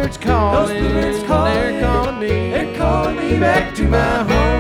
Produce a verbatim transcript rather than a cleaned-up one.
bluebirds calling. Those bluebirds calling. They're calling me. They're calling me back to my home.